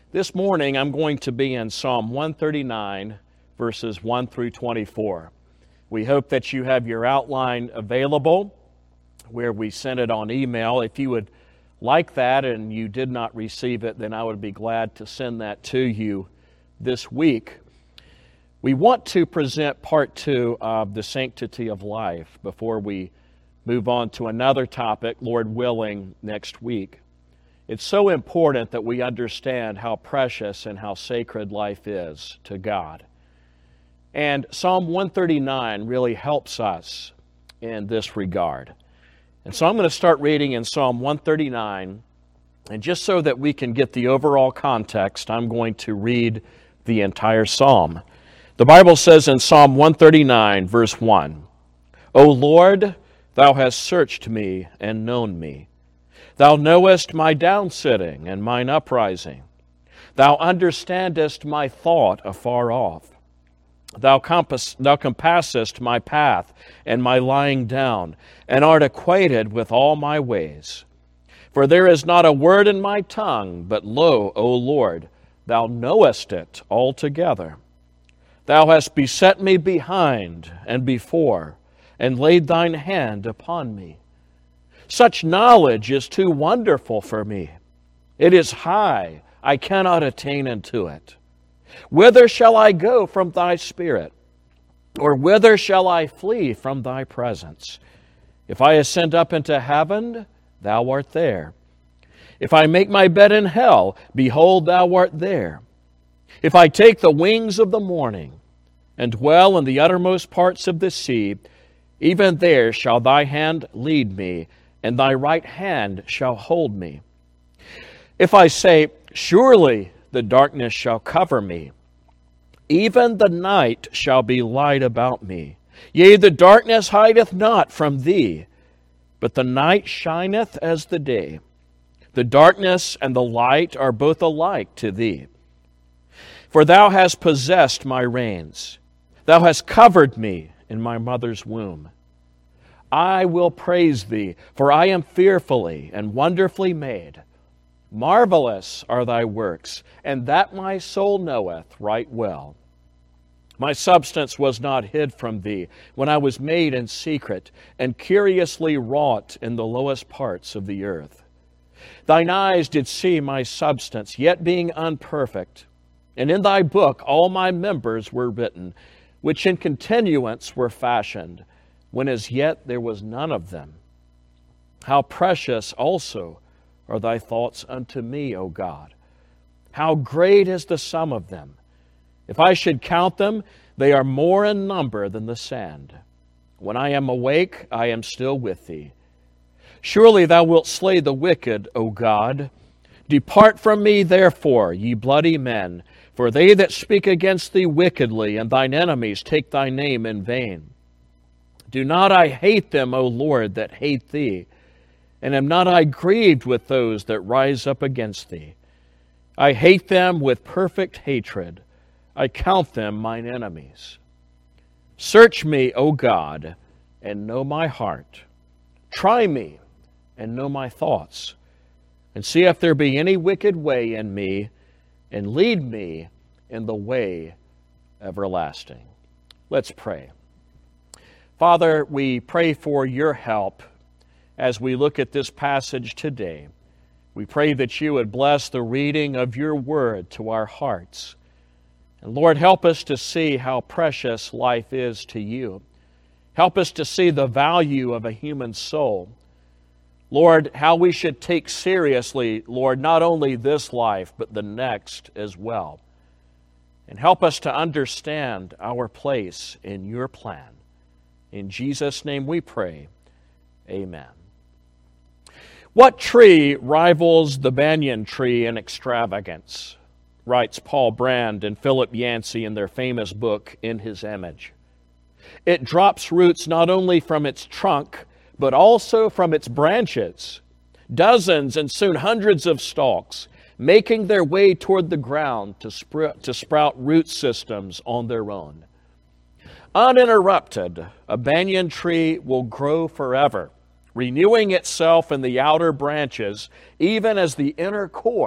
This morning I'm going to be in Psalm 139, verses 1 through 24. We hope that you have your outline available where we sent it on email. If you would like that and you did not receive it, then I would be glad to send that to you this week. We want to present part 2 of the sanctity of life before we move on to another topic, Lord willing, next week. It's so important that we understand how precious and how sacred life is to God. And Psalm 139 really helps us in this regard. And so I'm going to start reading in Psalm 139, and just so that we can get the overall context, I'm going to read the entire psalm. The Bible says in Psalm 139, verse 1, O Lord, Thou hast searched me and known me. Thou knowest my downsitting and mine uprising. Thou understandest my thought afar off. Thou compassest my path and my lying down, and art acquainted with all my ways. For there is not a word in my tongue, but lo, O Lord, Thou knowest it altogether. Thou hast beset me behind and before, and laid Thine hand upon me. Such knowledge is too wonderful for me. It is high, I cannot attain unto it. Whither shall I go from Thy Spirit? Or whither shall I flee from Thy presence? If I ascend up into heaven, Thou art there. If I make my bed in hell, behold, Thou art there. If I take the wings of the morning, and dwell in the uttermost parts of the sea, even there shall Thy hand lead me, and Thy right hand shall hold me. If I say, surely the darkness shall cover me, even the night shall be light about me. Yea, the darkness hideth not from Thee, but the night shineth as the day. The darkness and the light are both alike to Thee. For Thou hast possessed my reins. Thou hast covered me in my mother's womb. I will praise Thee, for I am fearfully and wonderfully made. Marvelous are Thy works, and that my soul knoweth right well. My substance was not hid from Thee when I was made in secret and curiously wrought in the lowest parts of the earth. Thine eyes did see my substance, yet being unperfect, and in Thy book all my members were written, which in continuance were fashioned, when as yet there was none of them. How precious also are Thy thoughts unto me, O God! How great is the sum of them! If I should count them, they are more in number than the sand. When I am awake, I am still with Thee. Surely Thou wilt slay the wicked, O God. Depart from me, therefore, ye bloody men, for they that speak against Thee wickedly, and Thine enemies take Thy name in vain. Do not I hate them, O Lord, that hate Thee, and am not I grieved with those that rise up against Thee? I hate them with perfect hatred. I count them mine enemies. Search me, O God, and know my heart. Try me, and know my thoughts, and see if there be any wicked way in me, and lead me in the way everlasting. Let's pray. Father, we pray for Your help as we look at this passage today. We pray that You would bless the reading of Your word to our hearts. And Lord, help us to see how precious life is to You. Help us to see the value of a human soul. Lord, how we should take seriously, Lord, not only this life, but the next as well. And help us to understand our place in Your plan. In Jesus' name we pray. Amen. What tree rivals the banyan tree in extravagance? Writes Paul Brand and Philip Yancey in their famous book, In His Image. It drops roots not only from its trunk, but also from its branches. Dozens and soon hundreds of stalks, making their way toward the ground to sprout root systems on their own. Uninterrupted, a banyan tree will grow forever, renewing itself in the outer branches, even as the inner core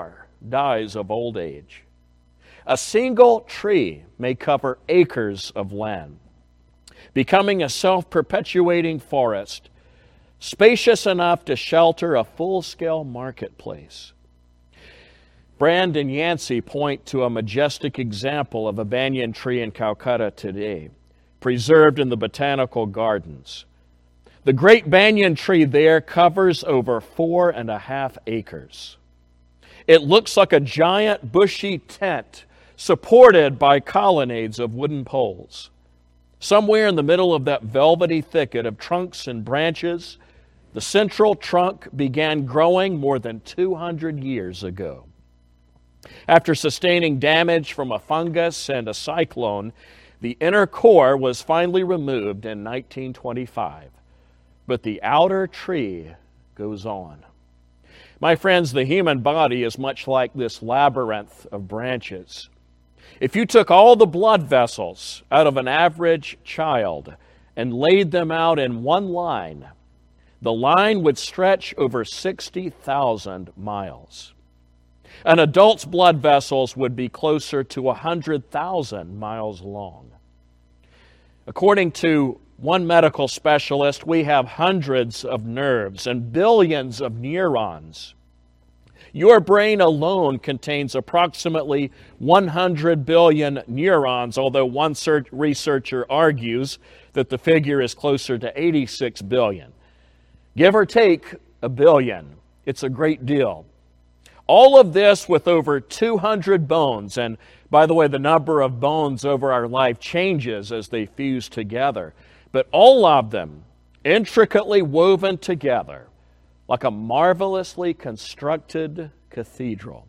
dies of old age. A single tree may cover acres of land, becoming a self-perpetuating forest, spacious enough to shelter a full-scale marketplace. Brand and Yancey point to a majestic example of a banyan tree in Calcutta today, preserved in the botanical gardens. The great banyan tree there covers over 4.5 acres. It looks like a giant bushy tent supported by colonnades of wooden poles. Somewhere in the middle of that velvety thicket of trunks and branches, the central trunk began growing more than 200 years ago. After sustaining damage from a fungus and a cyclone, the inner core was finally removed in 1925. But the outer tree goes on. My friends, the human body is much like this labyrinth of branches. If you took all the blood vessels out of an average child and laid them out in one line, the line would stretch over 60,000 miles. An adult's blood vessels would be closer to 100,000 miles long. According to one medical specialist, we have hundreds of nerves and billions of neurons. Your brain alone contains approximately 100 billion neurons, although one researcher argues that the figure is closer to 86 billion. Give or take a billion. It's a great deal. All of this with over 200 bones. And by the way, the number of bones over our life changes as they fuse together. But all of them intricately woven together like a marvelously constructed cathedral.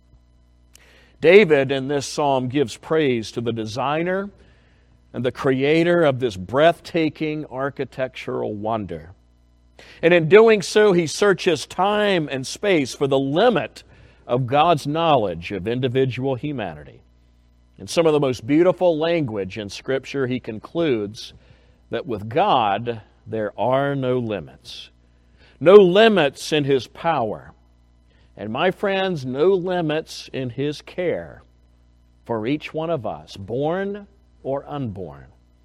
David in this psalm gives praise to the designer and the creator of this breathtaking architectural wonder. And in doing so, he searches time and space for the limit of God's knowledge of individual humanity. In some of the most beautiful language in Scripture, he concludes that with God, there are no limits. No limits in His power. And my friends, no limits in His care for each one of us, born or unborn.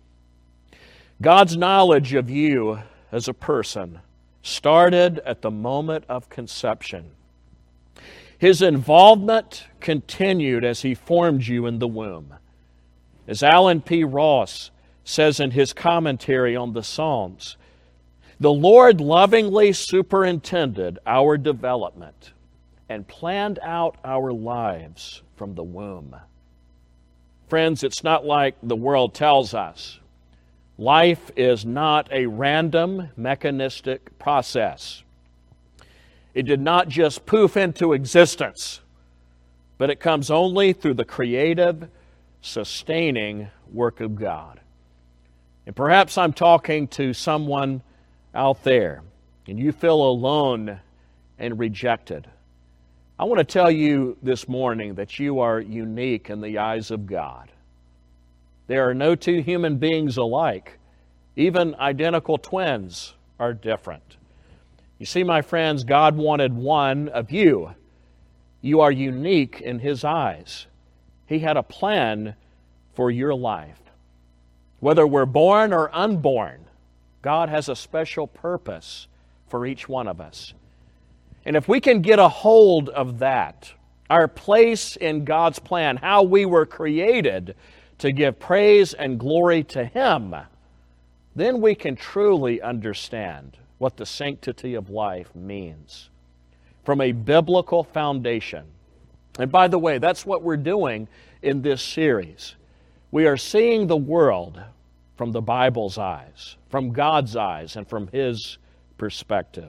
God's knowledge of you as a person started at the moment of conception. His involvement continued as He formed you in the womb. As Alan P. Ross says in his commentary on the Psalms, the Lord lovingly superintended our development and planned out our lives from the womb. Friends, it's not like the world tells us. Life is not a random, mechanistic process. It did not just poof into existence, but it comes only through the creative, sustaining work of God. And perhaps I'm talking to someone out there, and you feel alone and rejected. I want to tell you this morning that you are unique in the eyes of God. There are no two human beings alike. Even identical twins are different. You see, my friends, God wanted one of you. You are unique in His eyes. He had a plan for your life. Whether we're born or unborn, God has a special purpose for each one of us. And if we can get a hold of that, our place in God's plan, how we were created to give praise and glory to Him, then we can truly understand what the sanctity of life means from a biblical foundation. And by the way, that's what we're doing in this series. We are seeing the world from the Bible's eyes, from God's eyes, and from His perspective.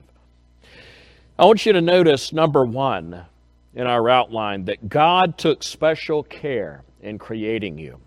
I want you to notice, number one, in our outline, that God took special care in creating you.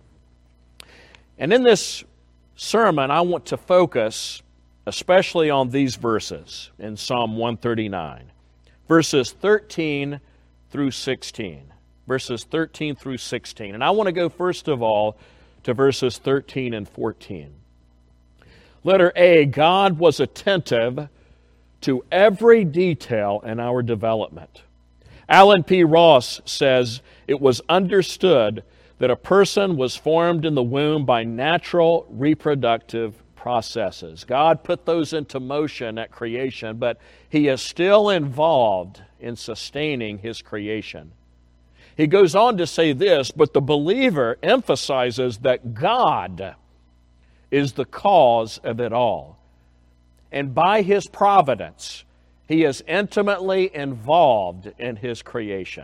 And in this sermon, I want to focus especially on these verses in Psalm 139, verses 13 through 16. Verses 13 through 16. And I want to go first of all to verses 13 and 14. Letter A, God was attentive to every detail in our development. Alan P. Ross says, "It was understood that a person was formed in the womb by natural reproductive processes." God put those into motion at creation, but He is still involved in sustaining His creation. He goes on to say this, but the believer emphasizes that God is the cause of it all. And by His providence, He is intimately involved in His creation.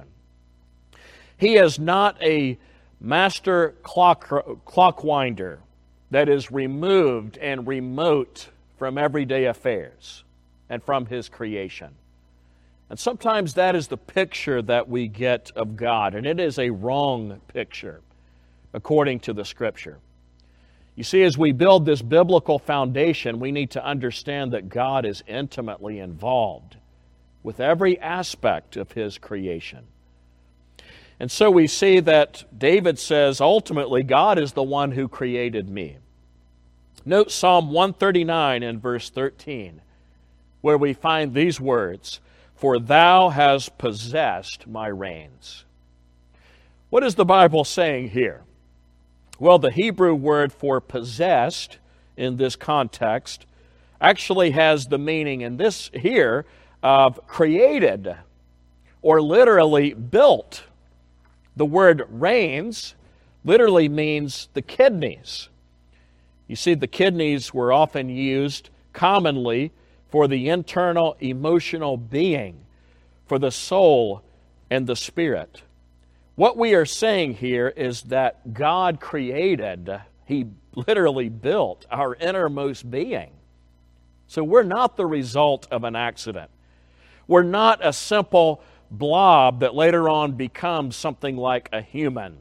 He is not a master clockwinder that is removed and remote from everyday affairs and from His creation. And sometimes that is the picture that we get of God, and it is a wrong picture according to the Scripture. You see, as we build this biblical foundation, we need to understand that God is intimately involved with every aspect of His creation. And so we see that David says, ultimately, God is the one who created me. Note Psalm 139 and verse 13, where we find these words, "For thou hast possessed my reins." What is the Bible saying here? Well, the Hebrew word for possessed in this context actually has the meaning in this here of created or literally built. The word reins literally means the kidneys. You see, the kidneys were often used commonly for the internal emotional being, for the soul and the spirit. What we are saying here is that God created, He literally built our innermost being. So we're not the result of an accident. We're not a simple blob that later on becomes something like a human.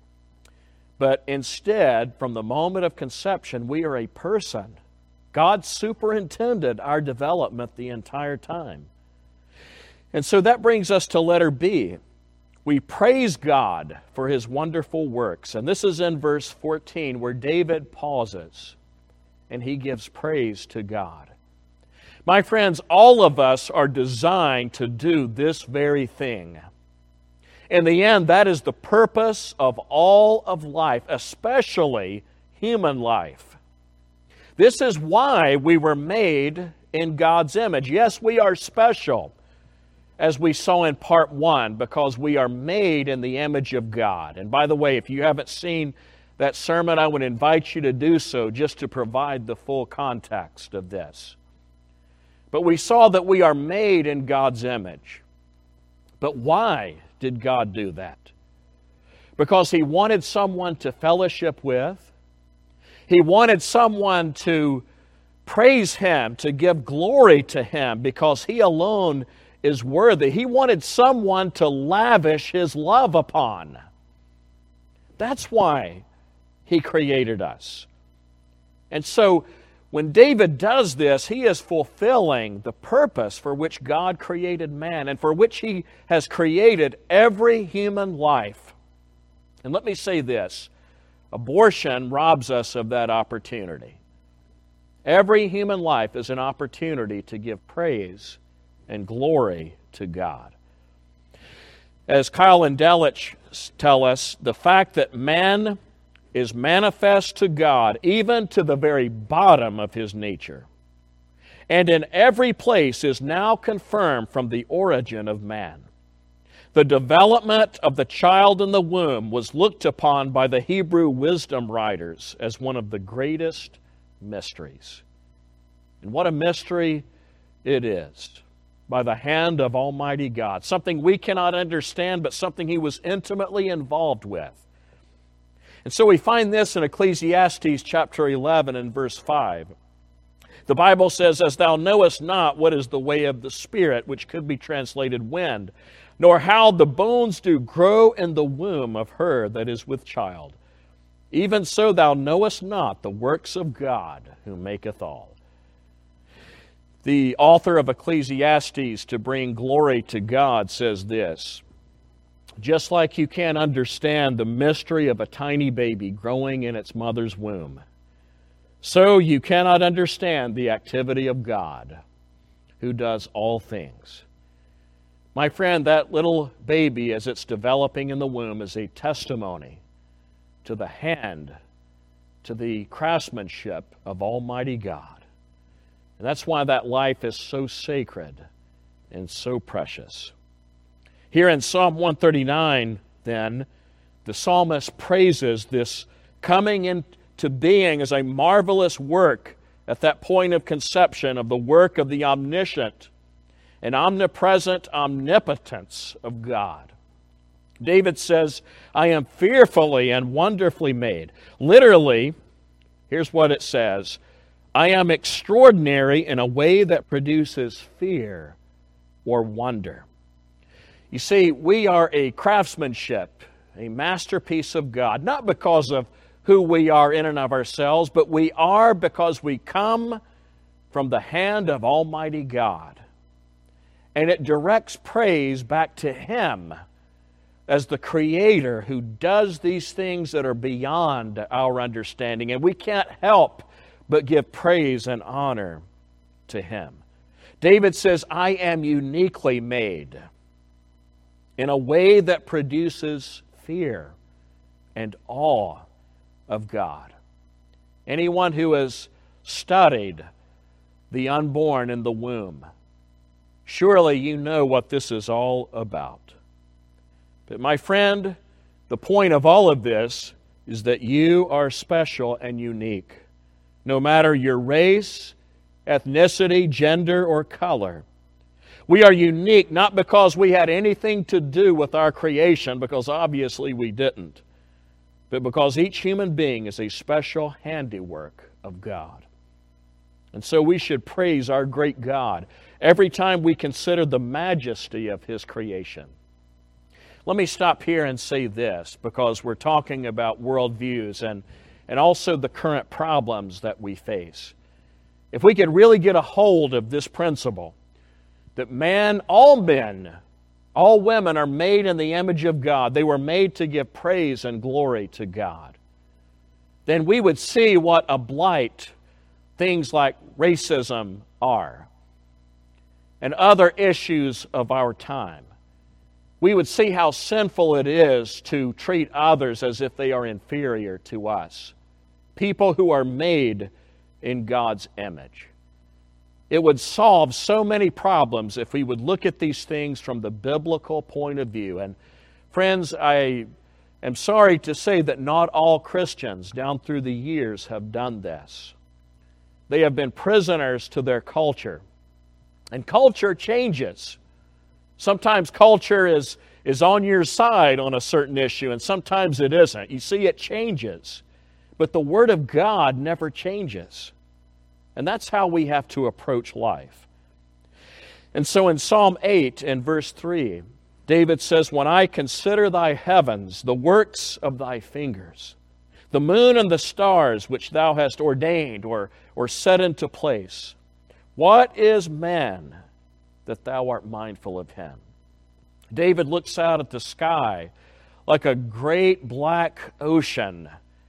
But instead, from the moment of conception, we are a person. God superintended our development the entire time. And so that brings us to letter B. We praise God for His wonderful works. And this is in verse 14 where David pauses and he gives praise to God. My friends, all of us are designed to do this very thing. In the end, that is the purpose of all of life, especially human life. This is why we were made in God's image. Yes, we are special, as we saw in part 1, because we are made in the image of God. And by the way, if you haven't seen that sermon, I would invite you to do so just to provide the full context of this. But we saw that we are made in God's image. But why did God do that? Because He wanted someone to fellowship with. He wanted someone to praise Him, to give glory to Him, because He alone is worthy. He wanted someone to lavish His love upon. That's why He created us. And so, when David does this, he is fulfilling the purpose for which God created man and for which He has created every human life. And let me say this, abortion robs us of that opportunity. Every human life is an opportunity to give praise and glory to God. As Kyle and Delitzsch tell us, the fact that man is manifest to God, even to the very bottom of his nature, and in every place is now confirmed from the origin of man. The development of the child in the womb was looked upon by the Hebrew wisdom writers as one of the greatest mysteries. And what a mystery it is, by the hand of Almighty God. Something we cannot understand, but something He was intimately involved with. And so we find this in Ecclesiastes chapter 11 and verse 5. The Bible says, "As thou knowest not what is the way of the Spirit," which could be translated wind, "nor how the bones do grow in the womb of her that is with child. Even so thou knowest not the works of God who maketh all." The author of Ecclesiastes, to bring glory to God, says this: just like you can't understand the mystery of a tiny baby growing in its mother's womb, so you cannot understand the activity of God, who does all things. My friend, that little baby as it's developing in the womb is a testimony to the hand, to the craftsmanship of Almighty God. And that's why that life is so sacred and so precious. Here in Psalm 139, then, the psalmist praises this coming into being as a marvelous work at that point of conception of the work of the omniscient and omnipresent omnipotence of God. David says, I am fearfully and wonderfully made. Literally, here's what it says, I am extraordinary in a way that produces fear or wonder. You see, we are a craftsmanship, a masterpiece of God, not because of who we are in and of ourselves, but we are because we come from the hand of Almighty God. And it directs praise back to Him as the Creator who does these things that are beyond our understanding. And we can't help but give praise and honor to Him. David says, I am uniquely made in a way that produces fear and awe of God. Anyone who has studied the unborn in the womb, surely you know what this is all about. But my friend, the point of all of this is that you are special and unique. No matter your race, ethnicity, gender, or color. We are unique not because we had anything to do with our creation, because obviously we didn't, but because each human being is a special handiwork of God. And so we should praise our great God every time we consider the majesty of His creation. Let me stop here and say this, because we're talking about worldviews and also the current problems that we face. If we could really get a hold of this principle, that all men, all women are made in the image of God. They were made to give praise and glory to God. Then we would see what a blight things like racism are and other issues of our time. We would see how sinful it is to treat others as if they are inferior to us. People who are made in God's image. It would solve so many problems if we would look at these things from the biblical point of view. And friends, I am sorry to say that not all Christians down through the years have done this. They have been prisoners to their culture. And culture changes. Sometimes culture is on your side on a certain issue, and sometimes it isn't. You see, it changes. But the Word of God never changes. And that's how we have to approach life. And so in Psalm 8 and verse 3, David says, when I consider thy heavens, the works of thy fingers, the moon and the stars which thou hast ordained or set into place, what is man that thou art mindful of him? David looks out at the sky like a great black ocean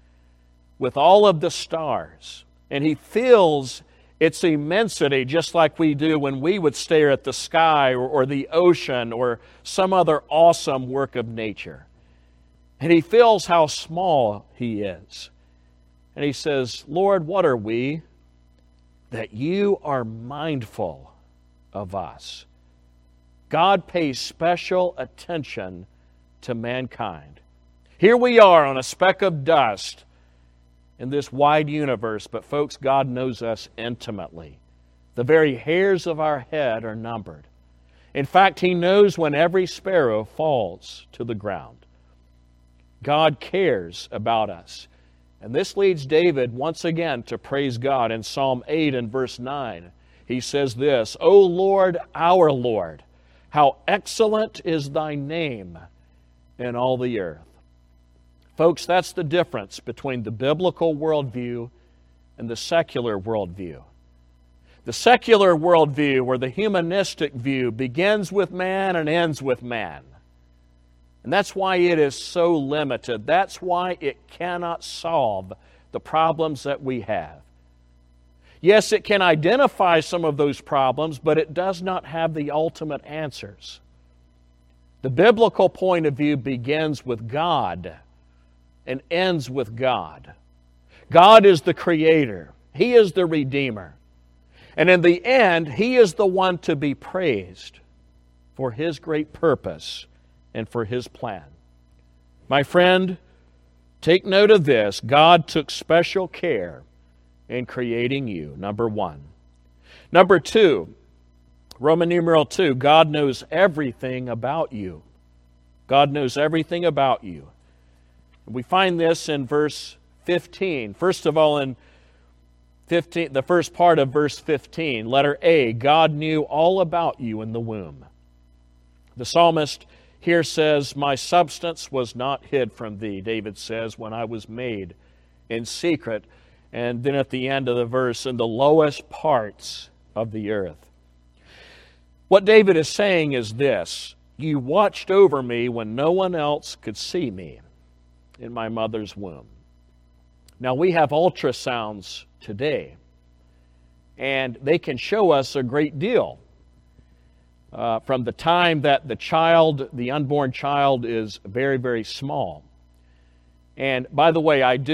with all of the stars. And he feels its immensity just like we do when we would stare at the sky or the ocean or some other awesome work of nature. And he feels how small he is. And he says, Lord, what are we that you are mindful of us? God pays special attention to mankind. Here we are on a speck of dust in this wide universe, but folks, God knows us intimately. The very hairs of our head are numbered. In fact, He knows when every sparrow falls to the ground. God cares about us. And this leads David once again to praise God. In Psalm 8 and verse 9, he says this, O Lord, our Lord, how excellent is thy name in all the earth. Folks, that's the difference between the biblical worldview and the secular worldview. The secular worldview, or the humanistic view, begins with man and ends with man. And that's why it is so limited. That's why it cannot solve the problems that we have. Yes, it can identify some of those problems, but it does not have the ultimate answers. The biblical point of view begins with God and ends with God. God is the Creator. He is the Redeemer. And in the end, He is the one to be praised for His great purpose and for His plan. My friend, take note of this. God took special care in creating you, number one. Number two, Roman numeral 2, God knows everything about you. God knows everything about you. We find this in verse 15. First of all, in 15, the first part of verse 15, letter A, God knew all about you in the womb. The psalmist here says, "My substance was not hid from thee," David says, "when I was made in secret." And then at the end of the verse, "in the lowest parts of the earth." What David is saying is this: you watched over me when no one else could see me in my mother's womb. Now, we have ultrasounds today, and they can show us a great deal. From the time that the unborn child is very, very small. And by the way, I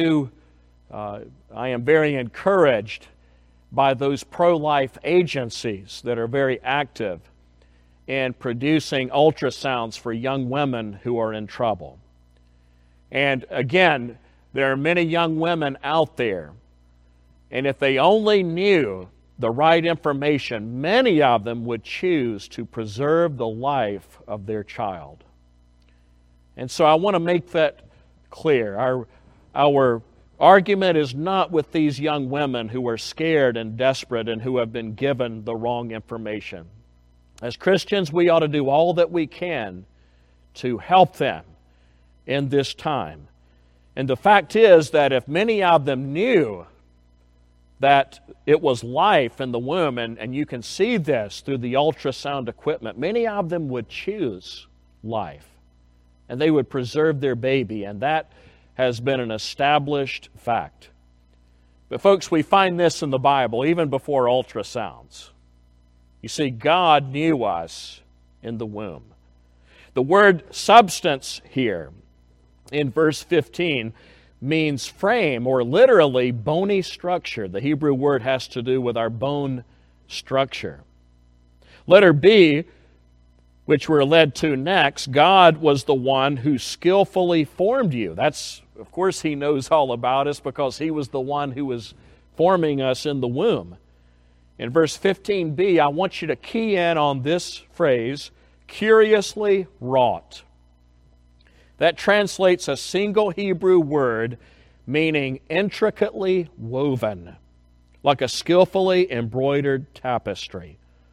am very encouraged by those pro-life agencies that are very active in producing ultrasounds for young women who are in trouble. And again, there are many young women out there, and if they only knew the right information, many of them would choose to preserve the life of their child. And so I want to make that clear. Our argument is not with these young women who are scared and desperate and who have been given the wrong information. As Christians, we ought to do all that we can to help them in this time. And the fact is that if many of them knew that it was life in the womb, and you can see this through the ultrasound equipment, many of them would choose life. And they would preserve their baby, and that has been an established fact. But folks, we find this in the Bible, even before ultrasounds. You see, God knew us in the womb. The word substance here in verse 15 means frame, or literally bony structure. The Hebrew word has to do with our bone structure. Letter B, which we're led to next, God was the one who skillfully formed you. That's, of course, He knows all about us because He was the one who was forming us in the womb. In verse 15b, I want you to key in on this phrase, curiously wrought. That translates a single Hebrew word meaning intricately woven, like a skillfully embroidered tapestry.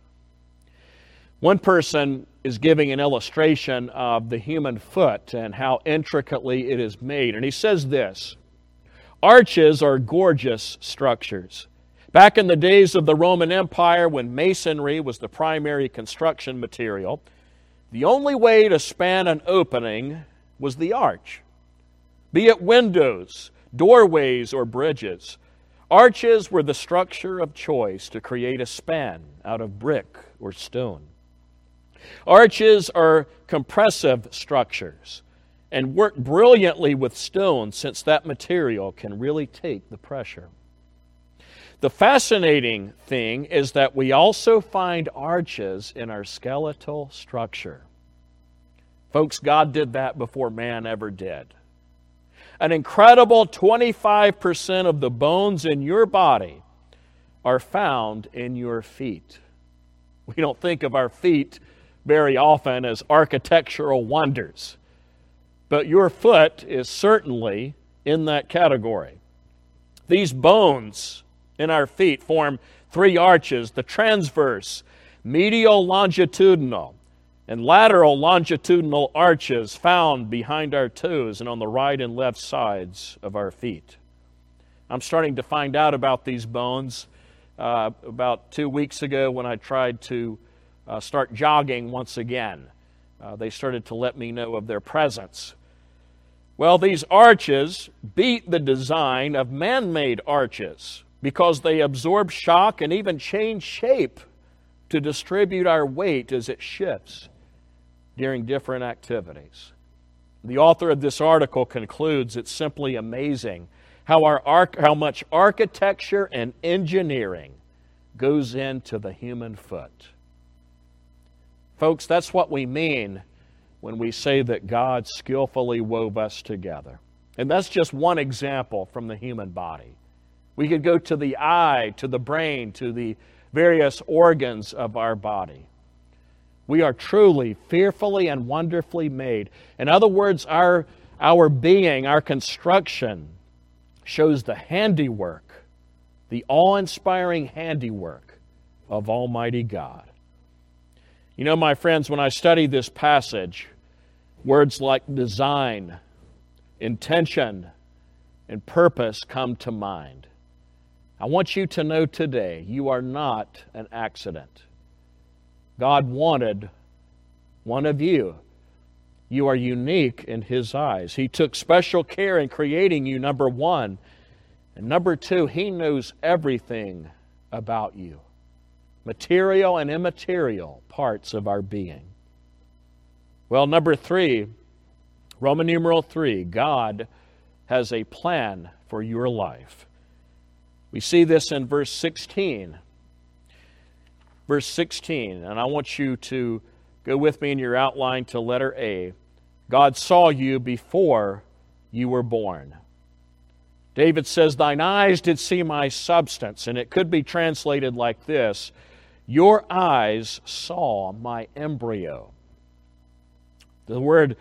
One person is giving an illustration of the human foot and how intricately it is made. And he says this: arches are gorgeous structures. Back in the days of the Roman Empire, when masonry was the primary construction material, the only way to span an opening was the arch. Be it windows, doorways, or bridges, arches were the structure of choice to create a span out of brick or stone. Arches are compressive structures and work brilliantly with stone, since that material can really take the pressure. The fascinating thing is that we also find arches in our skeletal structure. Folks, God did that before man ever did. An incredible 25% of the bones in your body are found in your feet. We don't think of our feet very often as architectural wonders, but your foot is certainly in that category. These bones in our feet form three arches: the transverse, medial longitudinal, and lateral longitudinal arches found behind our toes and on the right and left sides of our feet. I'm starting to find out about these bones about 2 weeks ago when I tried to start jogging once again. They started to let me know of their presence. Well, these arches beat the design of man-made arches because they absorb shock and even change shape to distribute our weight as it shifts. during different activities. The author of this article concludes it's simply amazing how much architecture and engineering goes into the human foot. Folks, that's what we mean when we say that God skillfully wove us together. And that's just one example from the human body. We could go to the eye, to the brain, to the various organs of our body. We are truly fearfully and wonderfully made. In other words, our being, our construction, shows the handiwork, the awe-inspiring handiwork of Almighty God. You know, my friends, when I study this passage, words like design, intention, and purpose come to mind. I want you to know today, you are not an accident. God wanted one of you. You are unique in His eyes. He took special care in creating you, number one. And number two, He knows everything about you. Material and immaterial parts of our being. Well, number three, Roman numeral 3, God has a plan for your life. We see this in verse 16. Verse 16, and I want you to go with me in your outline to letter A. God saw you before you were born. David says, thine eyes did see my substance, and it could be translated like this, your eyes saw my embryo. The word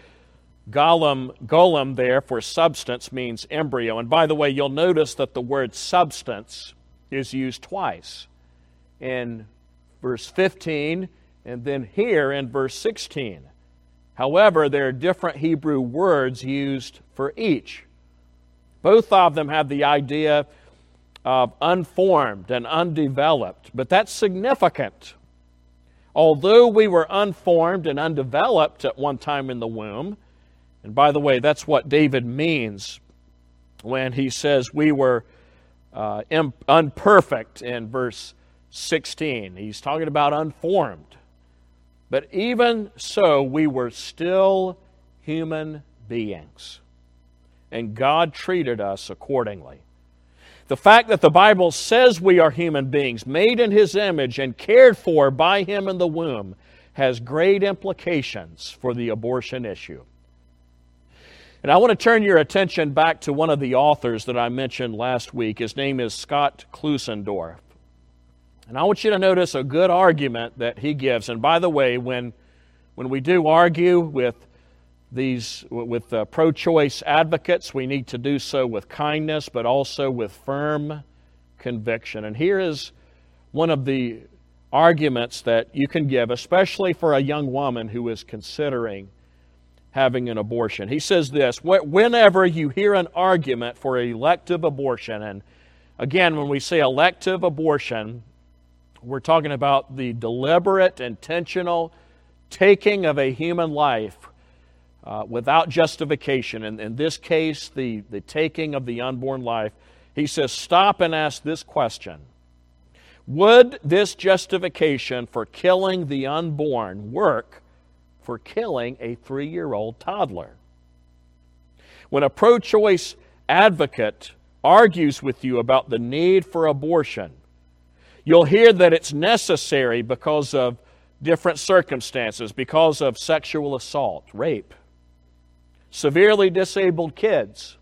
golem there for substance means embryo. And by the way, you'll notice that the word substance is used twice. In verse 15, and then here in verse 16. However, there are different Hebrew words used for each. Both of them have the idea of unformed and undeveloped, but that's significant. Although we were unformed and undeveloped at one time in the womb, and by the way, that's what David means when he says we were unperfect in verse 16. He's talking about unformed. But even so, we were still human beings. And God treated us accordingly. The fact that the Bible says we are human beings, made in His image and cared for by Him in the womb, has great implications for the abortion issue. And I want to turn your attention back to one of the authors that I mentioned last week. His name is Scott Klusendorf. And I want you to notice a good argument that he gives. And by the way, when we do argue with pro-choice advocates, we need to do so with kindness, but also with firm conviction. And here is one of the arguments that you can give, especially for a young woman who is considering having an abortion. He says this, whenever you hear an argument for elective abortion, and again, when we say elective abortion, we're talking about the deliberate, intentional taking of a human life without justification. And in this case, the taking of the unborn life. He says, stop and ask this question. Would this justification for killing the unborn work for killing a 3-year-old toddler? When a pro-choice advocate argues with you about the need for abortion, you'll hear that it's necessary because of different circumstances, because of sexual assault, rape, severely disabled kids,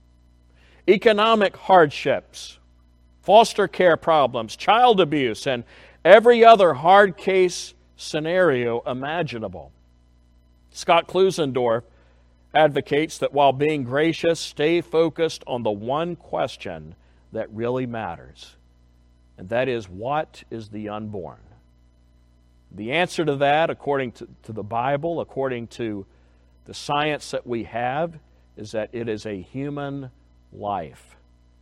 economic hardships, foster care problems, child abuse, and every other hard case scenario imaginable. Scott Klusendorf advocates that while being gracious, stay focused on the one question that really matters. And that is, what is the unborn? The answer to that, according to the Bible, according to the science that we have, is that it is a human life.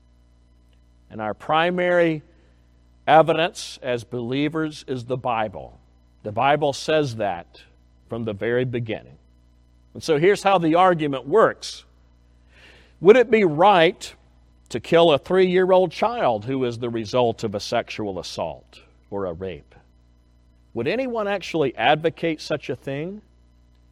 And our primary evidence as believers is the Bible. The Bible says that from the very beginning. And so here's how the argument works. Would it be right to kill a 3-year-old child who is the result of a sexual assault or a rape? Would anyone actually advocate such a thing?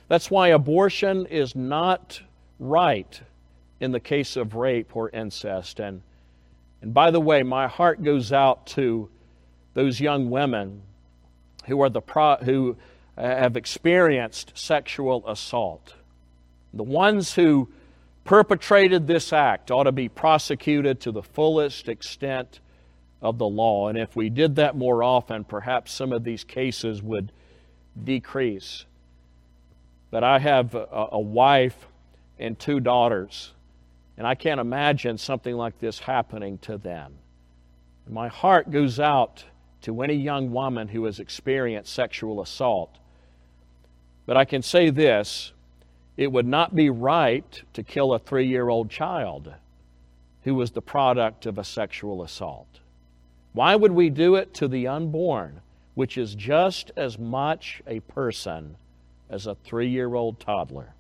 That's why abortion is not right in the case of rape or incest. And by the way, my heart goes out to those young women who have experienced sexual assault. The ones who perpetrated this act ought to be prosecuted to the fullest extent of the law. And if we did that more often, perhaps some of these cases would decrease. But I have a wife and 2 daughters, and I can't imagine something like this happening to them. And my heart goes out to any young woman who has experienced sexual assault. But I can say this, it would not be right to kill a 3-year-old child who was the product of a sexual assault. Why would we do it to the unborn, which is just as much a person as a 3-year-old toddler?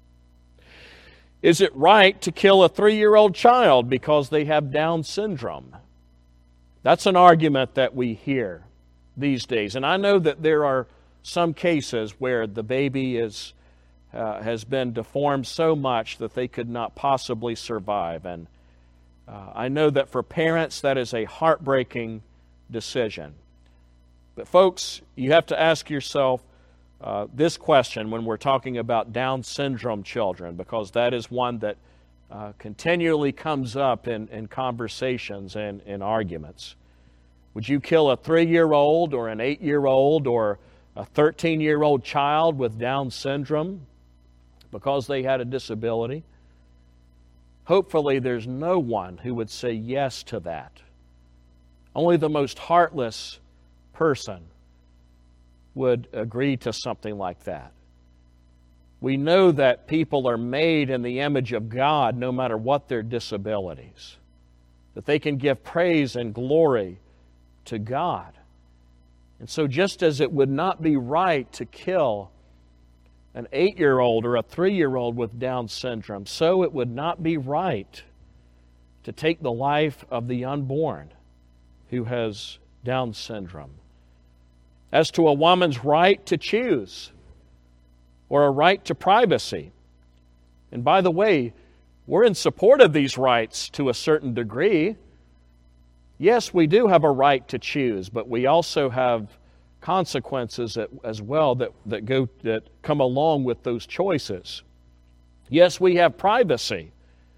Is it right to kill a 3-year-old child because they have Down syndrome? That's an argument that we hear these days. And I know that there are some cases where the baby has been deformed so much that they could not possibly survive. And I know that for parents that is a heartbreaking decision. But folks, you have to ask yourself this question when we're talking about Down syndrome children, because that is one that continually comes up in conversations and in arguments. Would you kill a 3-year-old or an 8-year-old or a 13-year-old child with Down syndrome because they had a disability? Hopefully there's no one who would say yes to that. Only the most heartless person would agree to something like that. We know that people are made in the image of God no matter what their disabilities, that they can give praise and glory to God. And so just as it would not be right to kill an 8-year-old or a 3-year-old with Down syndrome, so it would not be right to take the life of the unborn who has Down syndrome. As to a woman's right to choose or a right to privacy, and by the way, we're in support of these rights to a certain degree. Yes, we do have a right to choose, but we also have consequences as well that come along with those choices. Yes, we have privacy.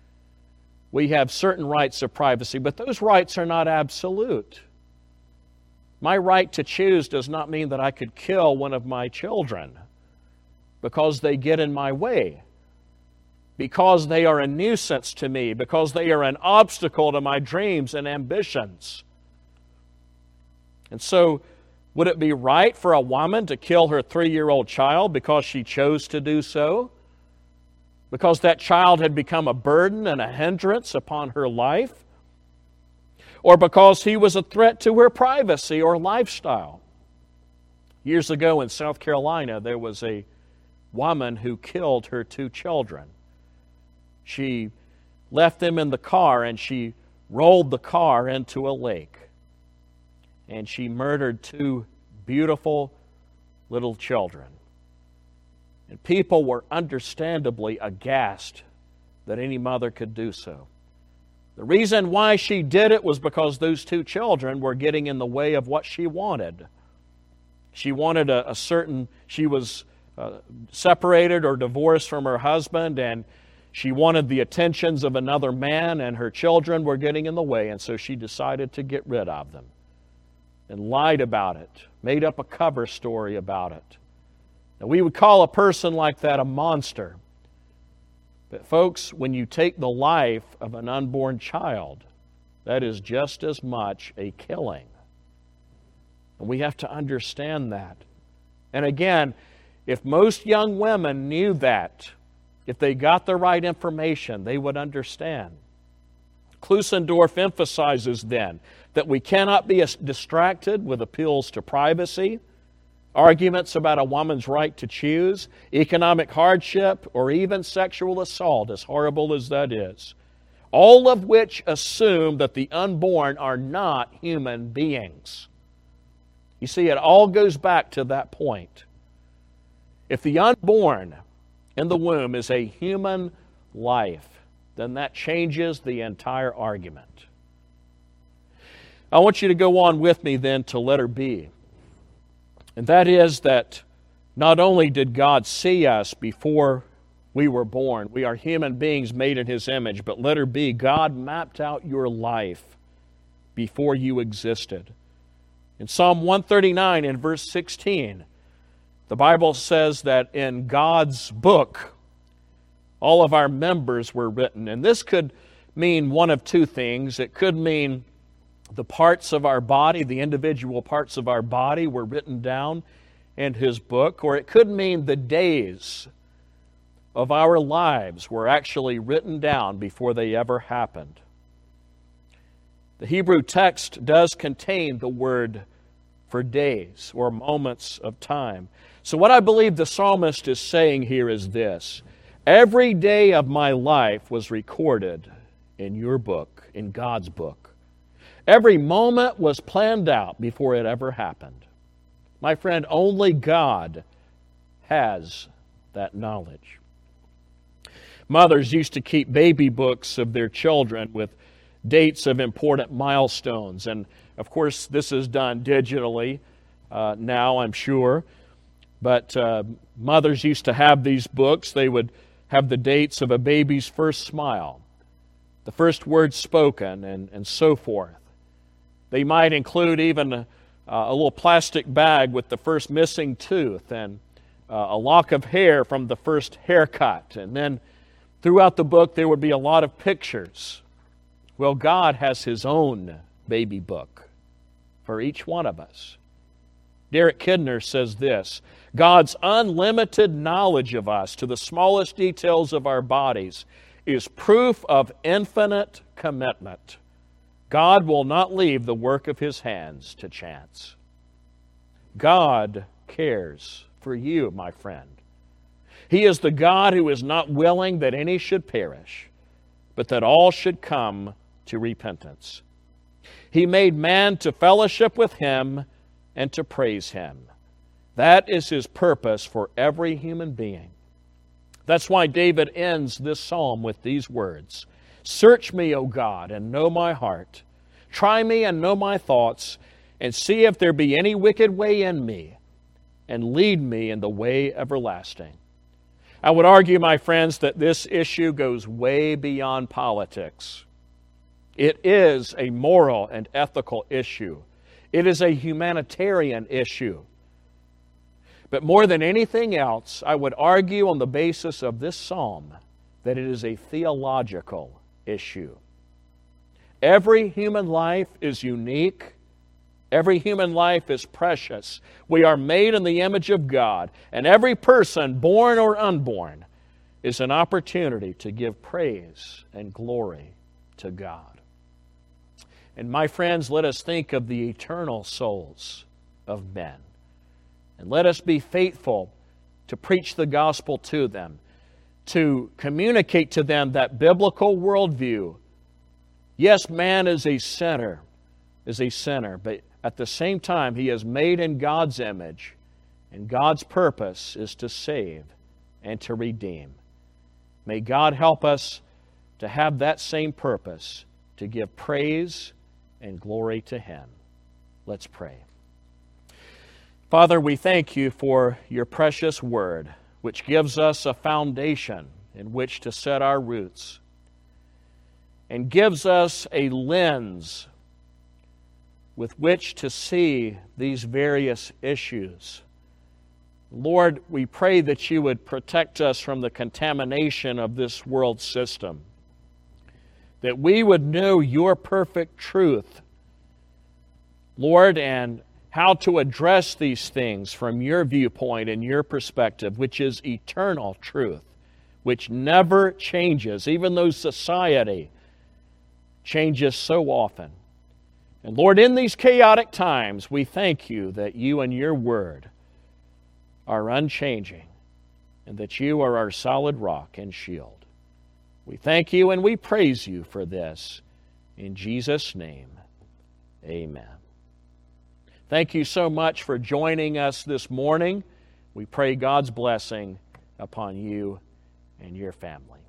We have certain rights of privacy, but those rights are not absolute. My right to choose does not mean that I could kill one of my children because they get in my way, because they are a nuisance to me, because they are an obstacle to my dreams and ambitions. And so, would it be right for a woman to kill her 3-year-old child because she chose to do so? Because that child had become a burden and a hindrance upon her life? Or because he was a threat to her privacy or lifestyle? Years ago in South Carolina, there was a woman who killed her 2 children. She left them in the car and she rolled the car into a lake. And she murdered 2 beautiful little children. And people were understandably aghast that any mother could do so. The reason why she did it was because those 2 children were getting in the way of what she wanted. She wanted she was separated or divorced from her husband, and she wanted the attentions of another man, and her children were getting in the way, and so she decided to get rid of them. And lied about it, made up a cover story about it. Now, we would call a person like that a monster. But folks, when you take the life of an unborn child, that is just as much a killing. And we have to understand that. And again, if most young women knew that, if they got the right information, they would understand. Klusendorf emphasizes then that we cannot be distracted with appeals to privacy, arguments about a woman's right to choose, economic hardship, or even sexual assault, as horrible as that is, all of which assume that the unborn are not human beings. You see, it all goes back to that point. If the unborn in the womb is a human life, then that changes the entire argument. I want you to go on with me then to letter B. And that is that not only did God see us before we were born, we are human beings made in His image, but letter B, God mapped out your life before you existed. In Psalm 139 in verse 16, the Bible says that in God's book, all of our members were written. And this could mean one of two things. It could mean the parts of our body, the individual parts of our body were written down in His book, or it could mean the days of our lives were actually written down before they ever happened. The Hebrew text does contain the word for days or moments of time. So what I believe the psalmist is saying here is this: every day of my life was recorded in your book, in God's book. Every moment was planned out before it ever happened. My friend, only God has that knowledge. Mothers used to keep baby books of their children with dates of important milestones. And of course, this is done digitally now, I'm sure. But mothers used to have these books. They would have the dates of a baby's first smile, the first words spoken, and so forth. They might include even a little plastic bag with the first missing tooth and a lock of hair from the first haircut. And then throughout the book, there would be a lot of pictures. Well, God has His own baby book for each one of us. Derek Kidner says this: God's unlimited knowledge of us to the smallest details of our bodies is proof of infinite commitment. God will not leave the work of His hands to chance. God cares for you, my friend. He is the God who is not willing that any should perish, but that all should come to repentance. He made man to fellowship with Him and to praise Him. That is His purpose for every human being. That's why David ends this psalm with these words: Search me, O God, and know my heart. Try me and know my thoughts, and see if there be any wicked way in me, and lead me in the way everlasting. I would argue, my friends, that this issue goes way beyond politics. It is a moral and ethical issue. It is a humanitarian issue. But more than anything else, I would argue on the basis of this psalm that it is a theological issue. Every human life is unique. Every human life is precious. We are made in the image of God, and every person, born or unborn, is an opportunity to give praise and glory to God. And my friends, let us think of the eternal souls of men. And let us be faithful to preach the gospel to them, to communicate to them that biblical worldview. Yes, man is a sinner, but at the same time, he is made in God's image, and God's purpose is to save and to redeem. May God help us to have that same purpose, to give praise and glory to Him. Let's pray. Father, we thank You for Your precious Word, which gives us a foundation in which to set our roots, and gives us a lens with which to see these various issues. Lord, we pray that You would protect us from the contamination of this world system, that we would know Your perfect truth, Lord, and how to address these things from Your viewpoint and Your perspective, which is eternal truth, which never changes, even though society changes so often. And Lord, in these chaotic times, we thank You that You and Your Word are unchanging, and that You are our solid rock and shield. We thank You and we praise You for this. In Jesus' name, amen. Thank you so much for joining us this morning. We pray God's blessing upon you and your family.